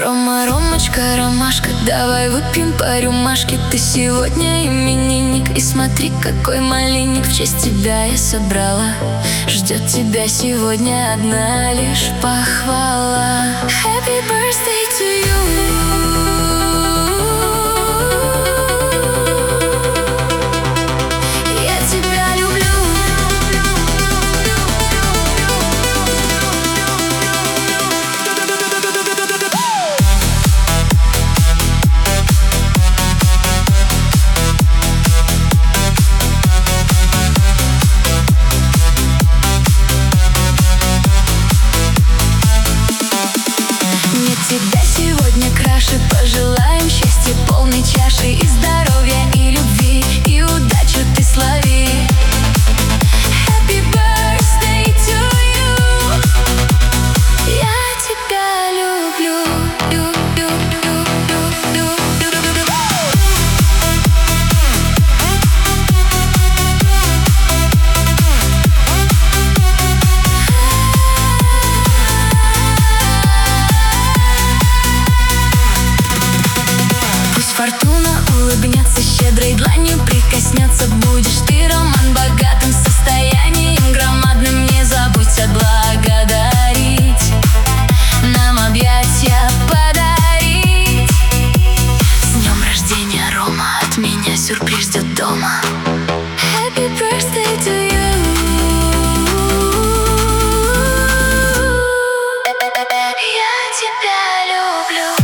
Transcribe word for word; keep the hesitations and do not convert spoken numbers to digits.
Рома, Ромочка, ромашка, давай выпьем по рюмашке. Ты сегодня именинник, и смотри, какой малинник в честь тебя я собрала. Ждет тебя сегодня одна лишь похвала. Happy birthday to you. Тебя сегодня краше, пожелаем счастья полной чаши, и здоровья, и любви, и удачу ты слови. Happy birthday to you. Я тебя люблю. Фортуна улыбнется, щедрой дланью прикоснется. Будешь ты, Роман, богатым состоянием громадным. Не забудь отблагодарить, нам объятия подарить. С днем рождения, Рома, от меня сюрприз ждет дома. Happy birthday to you. Я тебя люблю.